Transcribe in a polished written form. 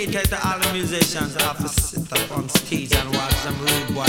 dedicated to all the musicians that have to sit up on stage and watch them rude boy